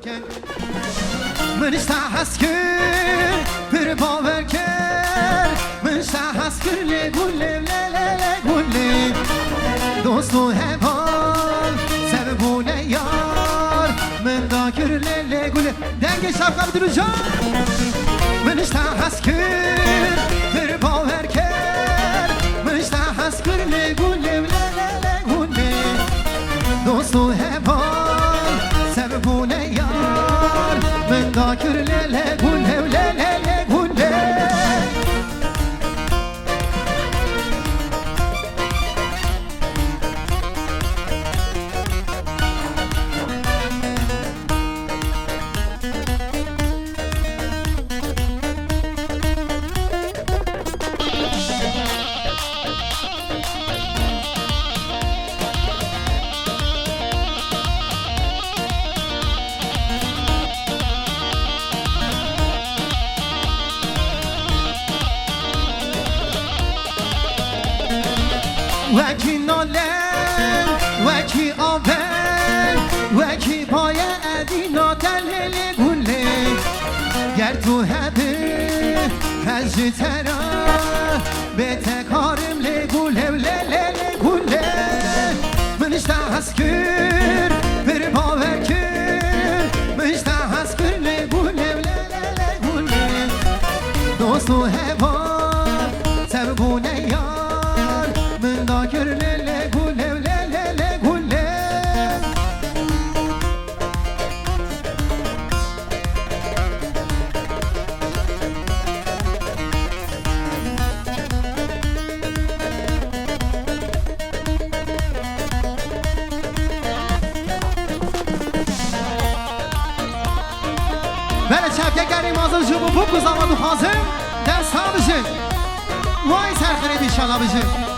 من اشتهست کر پر باور کر من اشتهست کر لگوله لگوله دوست و هبال سببونه یار من دا کر لگوله دنگ شفقه بدرو جان من اشتهست کر پر باور کر من اشتهست کر لگوله لگوله دوست و هبال سببونه یار من دا کر لگوله لگوله وکی نالن وکی آبن وکی پای ادینا دلل گله گر تو هده هجی ترا به تکارم لگوله لگوله من اشتهست کر پر باور کر من اشتهست کر لگوله لگوله دوست و هوا سببونه یار من دا کر لگوله لگوله بله چپکه گریم آزاد جبو بکو زمان خازم دست ها بشه وای سرخیره بیشالا بشه